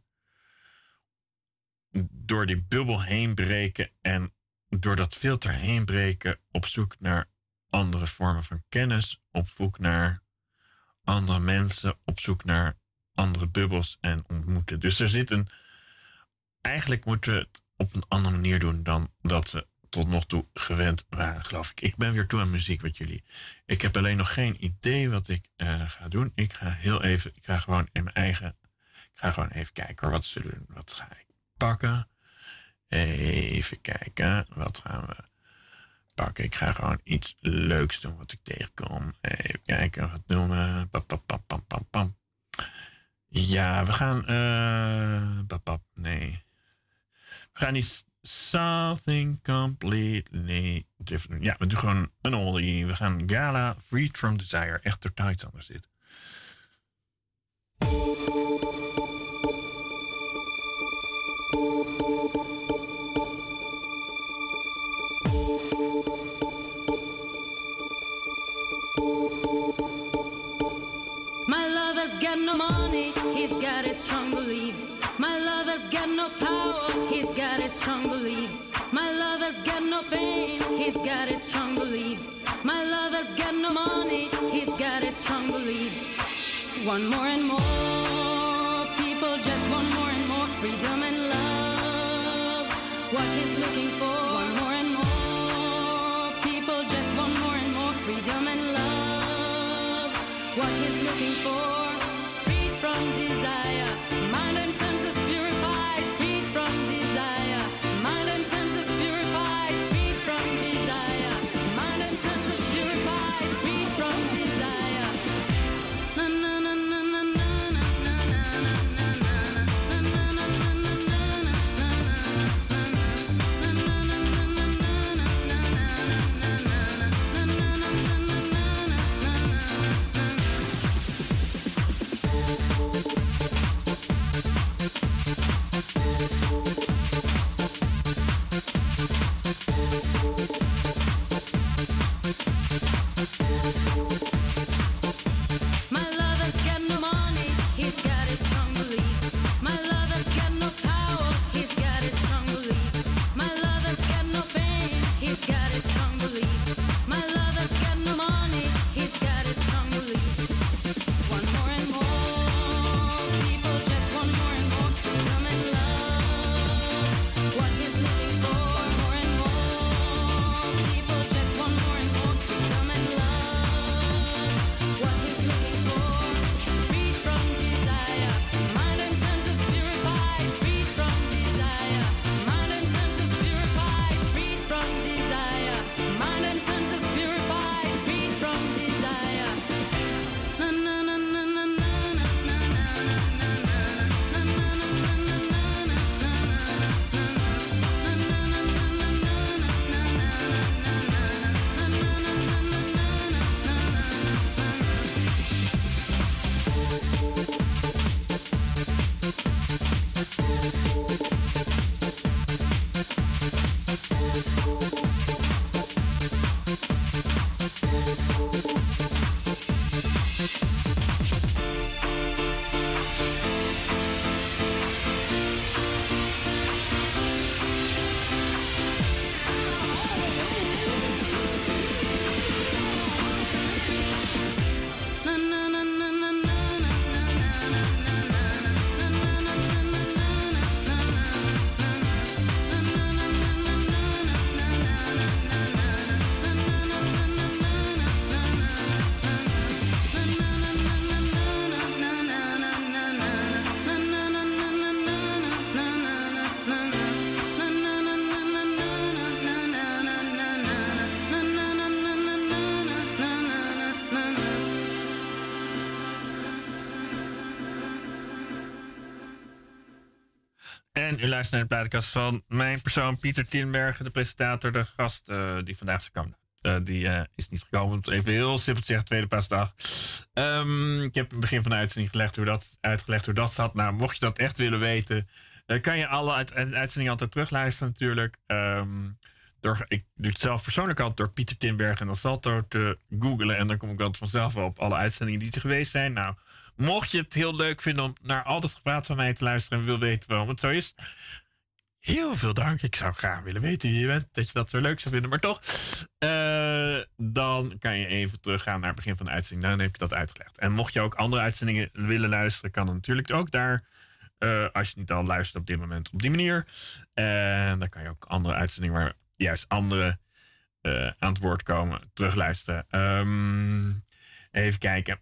[SPEAKER 1] door die bubbel heen breken en door dat filter heen breken op zoek naar andere vormen van kennis, op zoek naar andere mensen, op zoek naar andere bubbels en ontmoeten. Dus er zit een, eigenlijk moeten we het op een andere manier doen dan dat we tot nog toe gewend waren, geloof ik. Ik ben weer toe aan muziek met jullie. Ik heb alleen nog geen idee wat ik uh, ga doen. Ik ga heel even, ik ga gewoon in mijn eigen, ik ga gewoon even kijken, wat zullen we, wat ga ik pakken? Even kijken, wat gaan we pakken? Ik ga gewoon iets leuks doen wat ik tegenkom. Even kijken, wat doen we? Pam, pam, pam, pam, pam, pam. Ja, we gaan, uh, pap, pap, nee. We gaan iets something completely different. Ja, we doen gewoon een oldie. We gaan Gala, Freed from Desire. Echt totaal iets anders dit.
[SPEAKER 2] My lover's got no money, he's got his strong beliefs. My lover's got no power, he's got his strong beliefs. My lover's got no fame, he's got his strong beliefs. My lover's got no money, he's got his strong beliefs. One more and more, people just want more and more freedom and love. What he's looking for, one more and more, people just want more and more freedom and love. What he's looking for, freed from desire, mind and senses purified, freed from desire, mind and senses purified, freed from desire, mind and senses purified, freed from desire. Na na na na na na na na na na My lover's got no money, he's got his strong beliefs. My lover's got no power, he's got his strong beliefs. My lover's got no fame, he's got his strong beliefs. My lover's got no money, he's got his strong beliefs. One more and more, people just want more and more freedom and love. What he's looking for, more and more, people just want more and more freedom and love. What he's looking for, freed from desire, mind and senses purified, freed from desire, mind and senses purified, freed from desire, mind and senses purified, freed from
[SPEAKER 1] En u luistert naar de plaatkast van mijn persoon Pieter Tinbergen, de presentator, de gast uh, die vandaag is gekomen. Uh, die uh, is niet gekomen, even heel simpel te zeggen, tweede paasdag. Um, ik heb in het begin van de uitzending gelegd hoe dat, uitgelegd hoe dat zat. Nou, mocht je dat echt willen weten, uh, kan je alle uit, uit, uitzendingen altijd terugluisteren natuurlijk. Um, door, ik doe het zelf persoonlijk altijd door Pieter Tinbergen en dan Salto te googlen. En dan kom ik altijd vanzelf wel op alle uitzendingen die er geweest zijn. Nou, mocht je het heel leuk vinden om naar al dat gepraat van mij te luisteren en wil weten waarom het zo is, heel veel dank. Ik zou graag willen weten wie je bent, dat je dat zo leuk zou vinden. Maar toch, uh, dan kan je even teruggaan naar het begin van de uitzending. Dan heb ik dat uitgelegd. En mocht je ook andere uitzendingen willen luisteren, kan dat natuurlijk ook daar. Uh, als je niet al luistert op dit moment op die manier. En dan kan je ook andere uitzendingen waar juist anderen uh, aan het woord komen terugluisteren. Um, even kijken.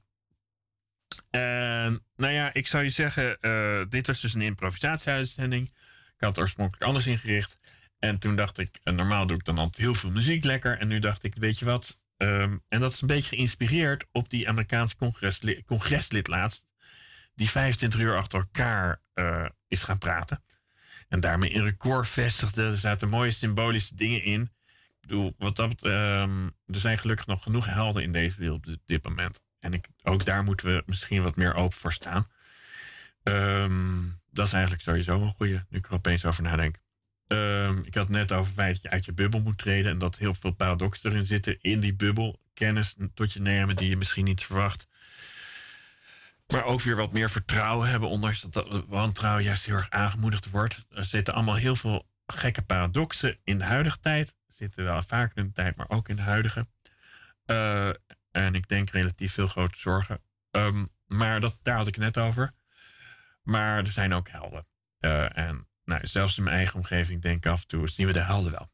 [SPEAKER 1] En nou ja, ik zou je zeggen, uh, dit was dus een improvisatie-uitzending. Ik had het oorspronkelijk anders ingericht. En toen dacht ik, uh, normaal doe ik dan altijd heel veel muziek lekker. En nu dacht ik, weet je wat? Um, en dat is een beetje geïnspireerd op die Amerikaanse congresli- congreslid laatst. Die vijfentwintig uur achter elkaar uh, is gaan praten. En daarmee een record vestigde. Er zaten mooie symbolische dingen in. Ik bedoel, wat dat, um, er zijn gelukkig nog genoeg helden in deze wereld op dit moment. En ik, ook daar moeten we misschien wat meer open voor staan. Um, dat is eigenlijk sowieso een goeie, nu ik er opeens over nadenk. Um, ik had het net over het feit dat je uit je bubbel moet treden. En dat heel veel paradoxen erin zitten in die bubbel. Kennis tot je nemen die je misschien niet verwacht. Maar ook weer wat meer vertrouwen hebben. Ondanks dat dat wantrouwen juist heel erg aangemoedigd wordt. Er zitten allemaal heel veel gekke paradoxen in de huidige tijd. Zitten wel vaak in de tijd, maar ook in de huidige. Uh, en ik denk relatief veel grote zorgen. Um, maar dat, daar had ik het net over. Maar er zijn ook helden. Uh, en nou, zelfs in mijn eigen omgeving denk ik af en toe, zien we de helden wel.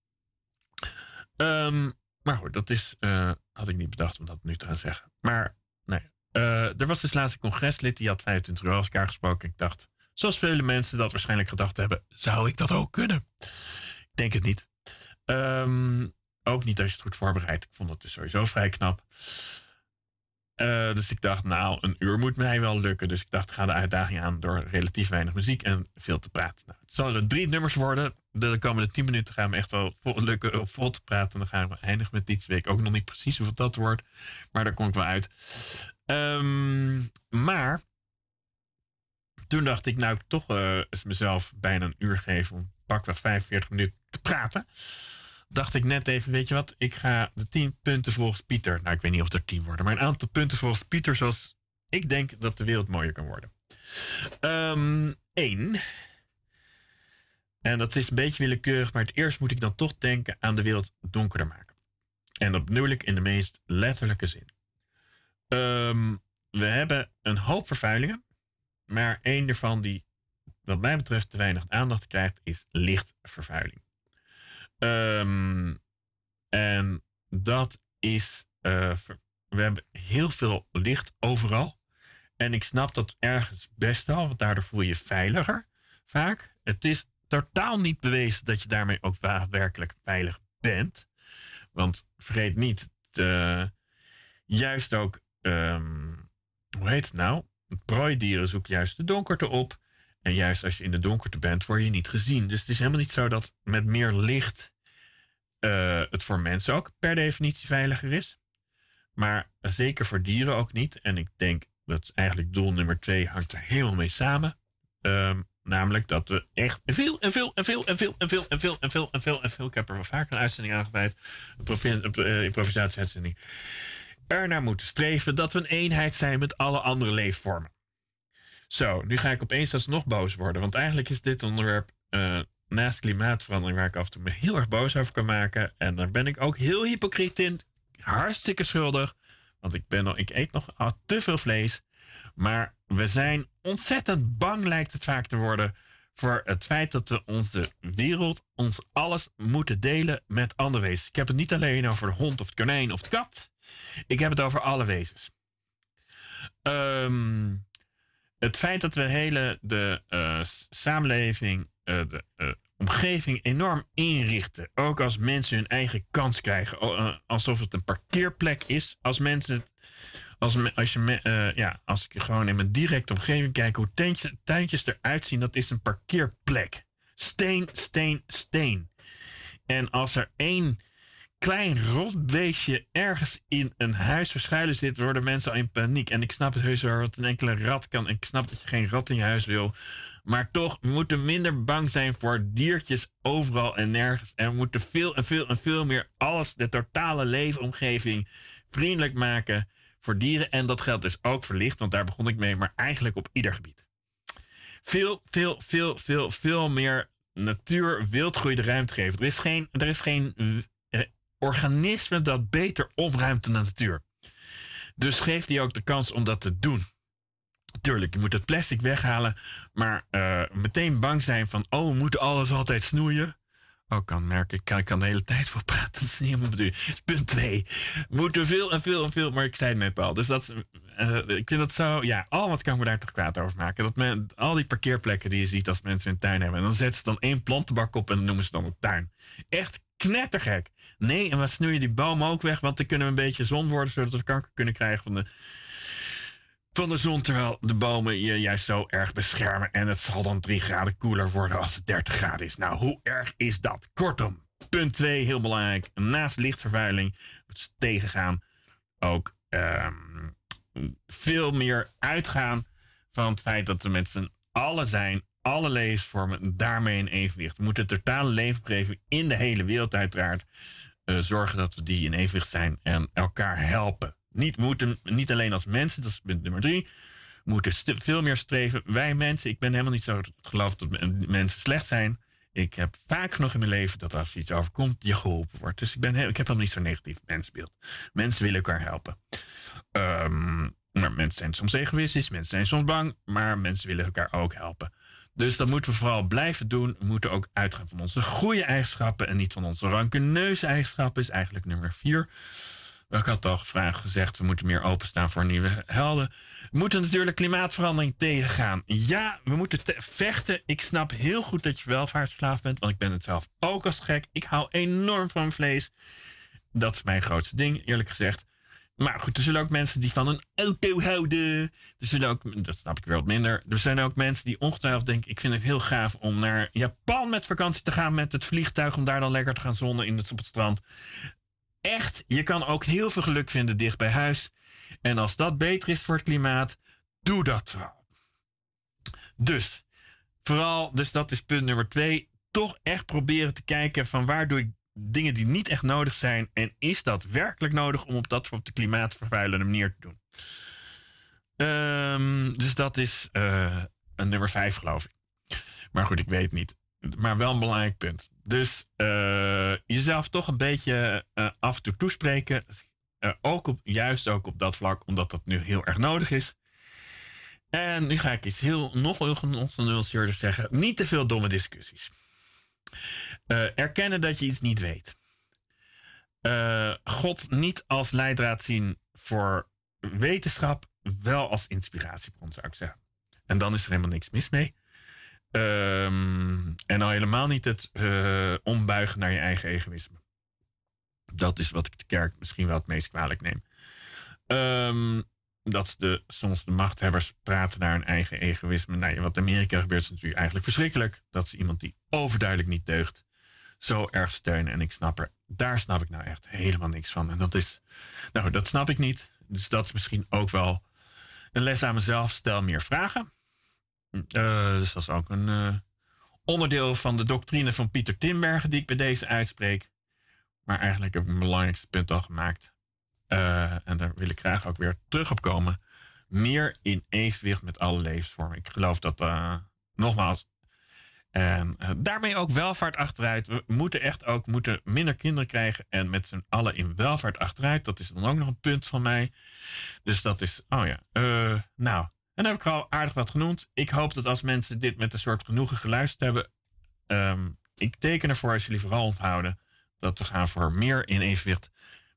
[SPEAKER 1] Um, maar goed, dat is, uh, had ik niet bedacht om dat nu te gaan zeggen. Maar nee, uh, er was dus laatst een congreslid, die had vijfentwintig uur als elkaar gesproken. Ik dacht, zoals vele mensen dat waarschijnlijk gedacht hebben, zou ik dat ook kunnen? Ik denk het niet. Um, ook niet als je het goed voorbereidt. Ik vond het dus sowieso vrij knap. Uh, dus ik dacht, nou, een uur moet mij wel lukken. Dus ik dacht, ga de uitdaging aan door relatief weinig muziek en veel te praten. Nou, het zullen drie nummers worden. De komende tien minuten gaan we echt wel vol, lukken om vol te praten. En dan gaan we eindigen met iets. Weet ik ook nog niet precies hoeveel dat wordt. Maar daar kom ik wel uit. Um, maar toen dacht ik, nou, ik toch uh, eens mezelf bijna een uur geven om pakweg vijfenveertig minuten te praten. Dacht ik net even, weet je wat, ik ga de tien punten volgens Pieter. Nou, ik weet niet of er tien worden, maar een aantal punten volgens Pieter zoals ik denk dat de wereld mooier kan worden. Um, Eén. En dat is een beetje willekeurig, maar het eerst moet ik dan toch denken aan de wereld donkerder maken. En dat bedoel ik in de meest letterlijke zin. Um, we hebben een hoop vervuilingen, maar één daarvan die wat mij betreft te weinig aandacht krijgt, is lichtvervuiling. Um, en dat is, uh, we hebben heel veel licht overal. En ik snap dat ergens best wel, want daardoor voel je je veiliger vaak. Het is totaal niet bewezen dat je daarmee ook daadwerkelijk veilig bent. Want vergeet niet, uh, juist ook, um, hoe heet het nou? Prooidieren zoeken juist de donkerte op. En juist als je in de donkerte bent, word je niet gezien. Dus het is helemaal niet zo dat met meer licht uh, het voor mensen ook per definitie veiliger is. Maar zeker voor dieren ook niet. En ik denk, dat is eigenlijk doel nummer twee, hangt er helemaal mee samen. Um, namelijk dat we echt veel en veel en veel en veel en veel en veel en veel en veel en veel. Ik heb er wel vaker een uitzending aangeweid. Een, provi- een uh, improvisatie-uitzending. Ernaar moeten streven dat we een eenheid zijn met alle andere leefvormen. Zo, nu ga ik opeens alsnog boos worden. Want eigenlijk is dit onderwerp uh, naast klimaatverandering waar ik af en toe me heel erg boos over kan maken. En daar ben ik ook heel hypocriet in. Hartstikke schuldig. Want ik, ben nog, ik eet nog te veel vlees. Maar we zijn ontzettend bang, lijkt het vaak te worden, voor het feit dat we onze wereld, ons alles moeten delen met andere wezens. Ik heb het niet alleen over de hond of het konijn of de kat. Ik heb het over alle wezens. Um, het feit dat we hele de uh, samenleving, uh, de uh, omgeving enorm inrichten. Ook als mensen hun eigen kans krijgen. Alsof het een parkeerplek is. Als mensen het, als, als, je, uh, ja, als ik gewoon in mijn directe omgeving kijk hoe tuintjes, tuintjes eruit zien, dat is een parkeerplek. Steen, steen, steen. En als er één klein rotbeestje ergens in een huis verschuilen zit, worden mensen al in paniek. En ik snap het heus wel dat een enkele rat kan. Ik snap dat je geen rat in je huis wil. Maar toch, we moeten minder bang zijn voor diertjes overal en nergens. En we moeten veel en veel en veel meer alles, de totale leefomgeving, vriendelijk maken voor dieren. En dat geldt dus ook voor licht, want daar begon ik mee, maar eigenlijk op ieder gebied. Veel, veel, veel, veel, veel meer natuur, wildgroei de ruimte geven. Er is geen, er is geen uh, organisme dat beter opruimt dan de natuur. Dus geef die ook de kans om dat te doen. Tuurlijk, je moet het plastic weghalen, maar uh, meteen bang zijn van, oh, we moeten alles altijd snoeien. Oh, kan merken, ik kan, ik kan de hele tijd voor praten. Dat is niet helemaal bedoeld. Punt twee. We moeten veel en veel en veel, maar ik zei het net al. Dus dat, uh, ik vind dat zo, ja, al wat kan ik me daar toch kwaad over maken. Dat men, al die parkeerplekken die je ziet als mensen een tuin hebben. En dan zetten ze dan één plantenbak op en dan noemen ze dan een tuin. Echt knettergek. Nee, en we snoeien die bomen ook weg, want dan kunnen we een beetje zon worden, zodat we kanker kunnen krijgen van de... van de zon, terwijl de bomen je juist zo erg beschermen. En het zal dan drie graden koeler worden als het dertig graden is. Nou, hoe erg is dat? Kortom, punt twee, heel belangrijk. Naast lichtvervuiling moet ze tegengaan. Ook um, veel meer uitgaan van het feit dat we met z'n allen zijn. Alle levensvormen, daarmee in evenwicht. We moeten de totale leefomgeving in de hele wereld uiteraard uh, zorgen dat we die in evenwicht zijn en elkaar helpen. Niet, moeten, niet alleen als mensen, dat is punt nummer drie. We moeten st- veel meer streven. Wij mensen, ik ben helemaal niet zo het geloof dat mensen slecht zijn. Ik heb vaak genoeg in mijn leven dat als er iets overkomt, je geholpen wordt. Dus ik, ben heel, ik heb helemaal niet zo'n negatief mensbeeld. Mensen willen elkaar helpen. Um, maar mensen zijn soms egoïstisch, mensen zijn soms bang, maar mensen willen elkaar ook helpen. Dus dat moeten we vooral blijven doen. We moeten ook uitgaan van onze goede eigenschappen en niet van onze rancuneuze eigenschappen. Is eigenlijk nummer vier. Ik had al gevraagd, gezegd, we moeten meer openstaan voor nieuwe helden. We moeten natuurlijk klimaatverandering tegengaan. Ja, we moeten te- vechten. Ik snap heel goed dat je welvaartsverslaafd bent, want ik ben het zelf ook als gek. Ik hou enorm van vlees. Dat is mijn grootste ding, eerlijk gezegd. Maar goed, er zullen ook mensen die van een auto houden. Er zullen ook, dat snap ik wel wat minder. Er zijn ook mensen die ongetwijfeld denken, ik vind het heel gaaf om naar Japan met vakantie te gaan met het vliegtuig, om daar dan lekker te gaan zonnen in het, op het strand. Echt, je kan ook heel veel geluk vinden dicht bij huis. En als dat beter is voor het klimaat, doe dat vooral. Dus, vooral, dus dat is punt nummer twee. Toch echt proberen te kijken van waar doe ik dingen die niet echt nodig zijn. En is dat werkelijk nodig om op dat op de klimaatvervuilende manier te doen. Um, dus dat is uh, een nummer vijf, geloof ik. Maar goed, ik weet het niet. Maar wel een belangrijk punt. Dus uh, jezelf toch een beetje uh, af en toe toespreken. Uh, ook op, juist ook op dat vlak, omdat dat nu heel erg nodig is. En nu ga ik iets heel, nog heel genuanceerder zeggen. Niet te veel domme discussies. Uh, erkennen dat je iets niet weet. Uh, God niet als leidraad zien voor wetenschap. Wel als inspiratiebron, zou ik zeggen. En dan is er helemaal niks mis mee. Um, en al helemaal niet het uh, ombuigen naar je eigen egoïsme. Dat is wat ik de kerk misschien wel het meest kwalijk neem. Um, dat de, soms de machthebbers praten naar hun eigen egoïsme. Nou, wat in Amerika gebeurt is natuurlijk eigenlijk verschrikkelijk. Dat ze iemand die overduidelijk niet deugt zo erg steunen. En ik snap er, daar snap ik nou echt helemaal niks van. En dat is, nou, dat snap ik niet. Dus dat is misschien ook wel een les aan mezelf. Stel meer vragen. Uh, dus dat is ook een uh, onderdeel van de doctrine van Pieter Tinbergen die ik bij deze uitspreek. Maar eigenlijk heb ik mijn belangrijkste punt al gemaakt. Uh, en daar wil ik graag ook weer terug op komen. Meer in evenwicht met alle levensvormen. Ik geloof dat, uh, nogmaals, en uh, daarmee ook welvaart achteruit. We moeten echt ook moeten minder kinderen krijgen en met z'n allen in welvaart achteruit. Dat is dan ook nog een punt van mij. Dus dat is, oh ja, uh, nou... En dan heb ik al aardig wat genoemd. Ik hoop dat als mensen dit met een soort genoegen geluisterd hebben. Um, ik teken ervoor als jullie vooral onthouden dat we gaan voor meer in evenwicht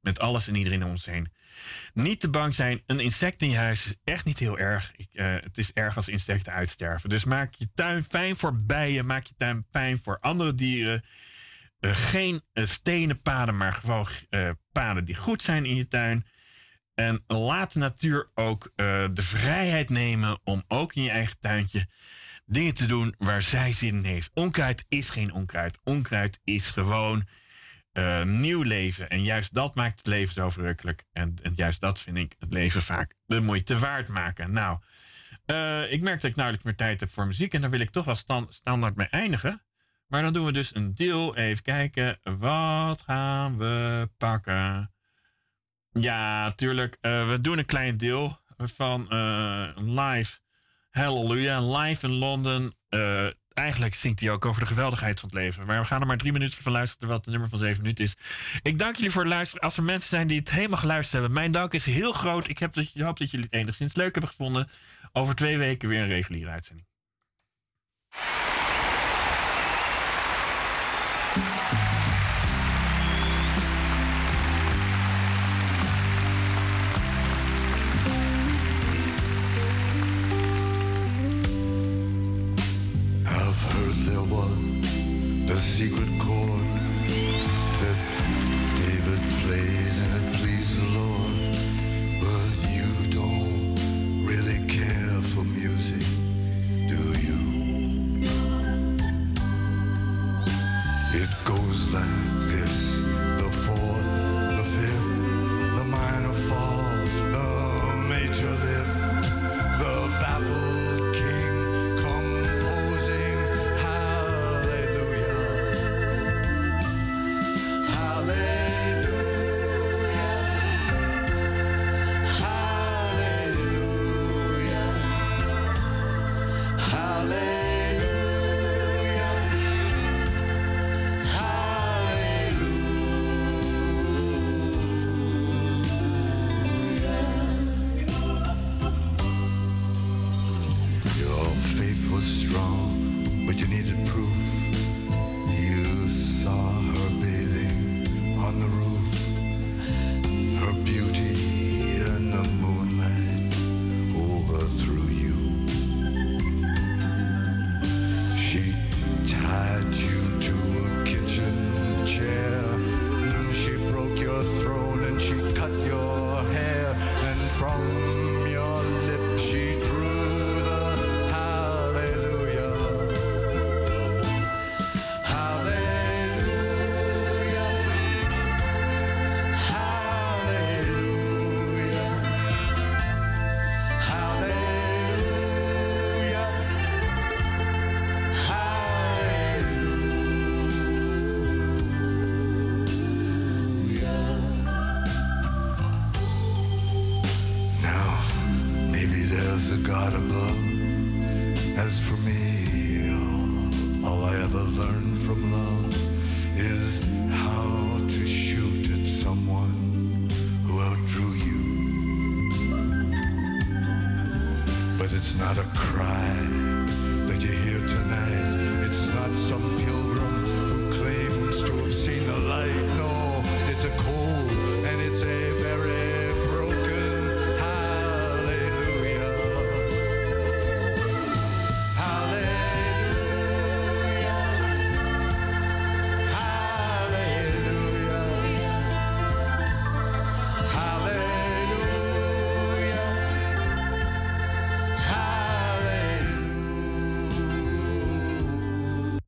[SPEAKER 1] met alles en iedereen om ons heen. Niet te bang zijn. Een insect in je huis is echt niet heel erg. Ik, uh, het is erg als insecten uitsterven. Dus maak je tuin fijn voor bijen. Maak je tuin fijn voor andere dieren. Uh, geen uh, stenen paden, maar gewoon uh, paden die goed zijn in je tuin. En laat de natuur ook uh, de vrijheid nemen om ook in je eigen tuintje dingen te doen waar zij zin in heeft. Onkruid is geen onkruid. Onkruid is gewoon uh, nieuw leven. En juist dat maakt het leven zo verrukkelijk. En, en juist dat vind ik het leven vaak de moeite waard maken. Nou, uh, ik merk dat ik nauwelijks meer tijd heb voor muziek. En daar wil ik toch wel stand, standaard mee eindigen. Maar dan doen we dus een deel. Even kijken. Wat gaan we pakken? Ja, tuurlijk. Uh, we doen een klein deel van uh, live. Halleluja. Live in Londen. Uh, eigenlijk zingt hij ook over de geweldigheid van het leven. Maar we gaan er maar drie minuten van luisteren, terwijl het een nummer van zeven minuten is. Ik dank jullie voor het luisteren. Als er mensen zijn die het helemaal geluisterd hebben. Mijn dank is heel groot. Ik heb dat, hoop dat jullie het enigszins leuk hebben gevonden. Over twee weken weer een reguliere uitzending.
[SPEAKER 3] The secret chord that David played and it pleased the Lord. But you don't really care for music, do you? It goes like this: the fourth, the fifth, the minor fall, the major lift, the baffled king composing hallelujah. Not a cry